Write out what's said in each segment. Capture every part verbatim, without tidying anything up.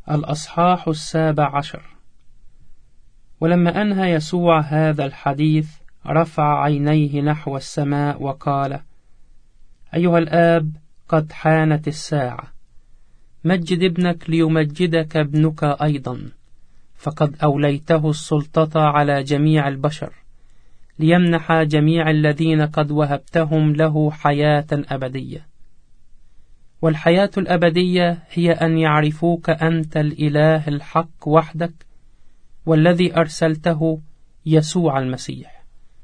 الأصحاح السابع عشر. ولما أنهى يسوع هذا الحديث رفع عينيه نحو السماء وقال: أيها الآب، قد حانت الساعة، مجد ابنك ليمجدك ابنك أيضا، فقد أوليته السلطة على جميع البشر، ليمنح جميع الذين قد وهبتهم له حياة أبدية. والحياة الأبدية هي أن يعرفوك أنت الإله الحق وحدك، والذي أرسلته يسوع المسيح.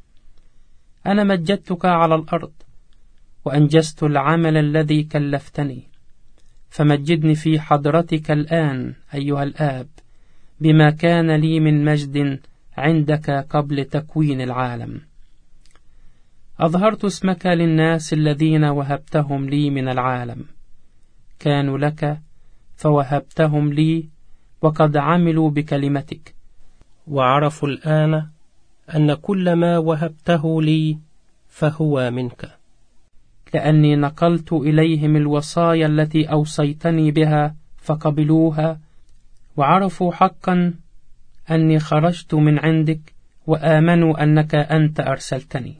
أنا مجدتك على الأرض، وأنجزت العمل الذي كلفتني، فمجدني في حضرتك الآن أيها الآب، بما كان لي من مجد عندك قبل تكوين العالم. أظهرت اسمك للناس الذين وهبتهم لي من العالم، كانوا لك فوهبتهم لي، وقد عملوا بكلمتك، وعرفوا الآن أن كل ما وهبته لي فهو منك، لأني نقلت إليهم الوصايا التي أوصيتني بها فقبلوها، وعرفوا حقا أني خرجت من عندك، وآمنوا أنك أنت أرسلتني.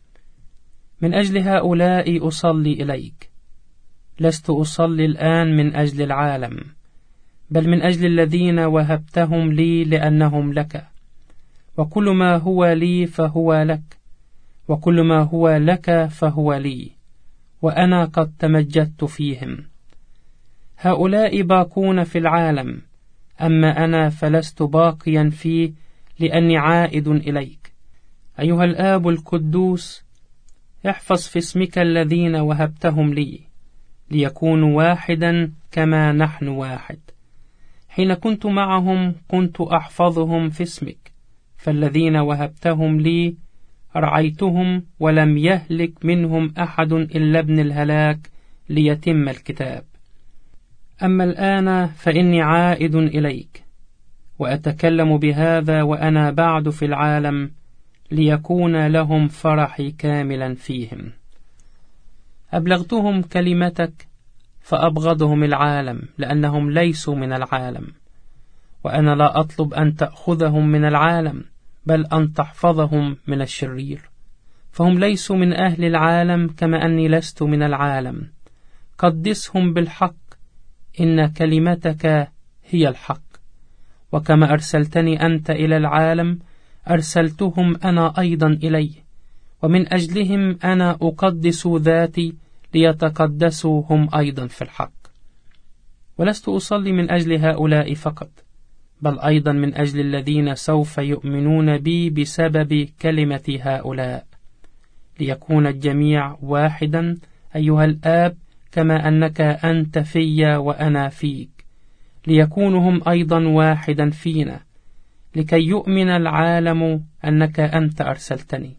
من أجل هؤلاء أصلي إليك، لست أصلي الآن من أجل العالم، بل من أجل الذين وهبتهم لي لأنهم لك، وكل ما هو لي فهو لك، وكل ما هو لك فهو لي، وأنا قد تمجدت فيهم. هؤلاء باقون في العالم، أما أنا فلست باقيا فيه، لأني عائد إليك. أيها الآب القدوس، احفظ في اسمك الذين وهبتهم لي، ليكونوا واحدا كما نحن واحد. حين كنت معهم كنت أحفظهم في اسمك، فالذين وهبتهم لي رعيتهم، ولم يهلك منهم أحد إلا ابن الهلاك، ليتم الكتاب. أما الآن فإني عائد إليك، وأتكلم بهذا وأنا بعد في العالم، ليكون لهم فرحي كاملا فيهم. أبلغتهم كلمتك فأبغضهم العالم، لأنهم ليسوا من العالم، وأنا لا أطلب أن تأخذهم من العالم، بل أن تحفظهم من الشرير. فهم ليسوا من أهل العالم كما أني لست من العالم. قدسهم بالحق، إن كلمتك هي الحق. وكما أرسلتني أنت إلى العالم، أرسلتهم أنا أيضا إليه، ومن أجلهم أنا أقدس ذاتي، ليتقدسوا هم أيضا في الحق. ولست أصلي من أجل هؤلاء فقط، بل أيضا من أجل الذين سوف يؤمنون بي بسبب كلمة هؤلاء، ليكون الجميع واحدا أيها الآب، كما أنك أنت في وأنا فيك، ليكونوا هم أيضا واحدا فينا، لكي يؤمن العالم أنك أنت أرسلتني.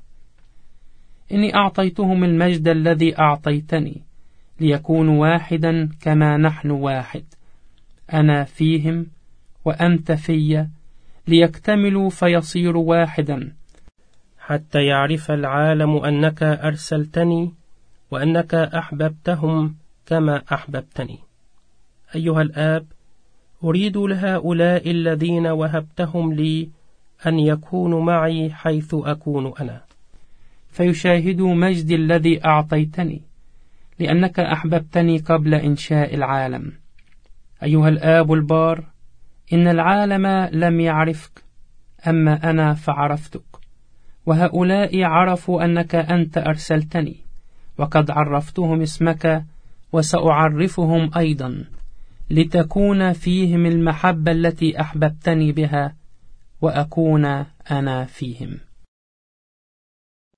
إني أعطيتهم المجد الذي أعطيتني، ليكونوا واحدا كما نحن واحد، أنا فيهم وأنت في، ليكتملوا فيصيروا واحدا، حتى يعرف العالم أنك أرسلتني، وأنك أحببتهم كما أحببتني. أيها الآب، أريد لهؤلاء الذين وهبتهم لي أن يكونوا معي حيث أكون أنا، فيشاهدوا مجدي الذي أعطيتني، لأنك أحببتني قبل إنشاء العالم. أيها الآب البار، إن العالم لم يعرفك، أما أنا فعرفتك، وهؤلاء عرفوا أنك أنت أرسلتني، وقد عرفتهم اسمك، وسأعرفهم أيضا، لتكون فيهم المحبة التي أحببتني بها، وأكون أنا فيهم.